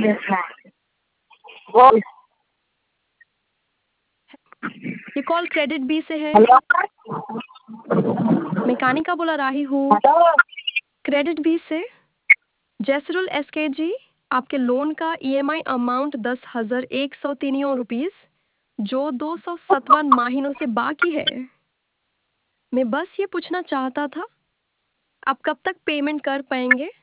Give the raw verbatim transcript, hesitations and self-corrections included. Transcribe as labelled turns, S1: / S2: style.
S1: वो
S2: ये call credit B से है।
S1: हेलो
S2: मैं कानिका बुला रही हूँ
S1: हेलो
S2: क्रेडिट बी से। जैसरुल एस के जी, आपके लोन का ईएमआई अमाउंट दस हजार एक सौ तीन रुपीस जो दो सौ सत्तावन महीनों से बाकी है। मैं बस ये पूछना चाहता था, आप कब तक पेमेंट कर पाएंगे?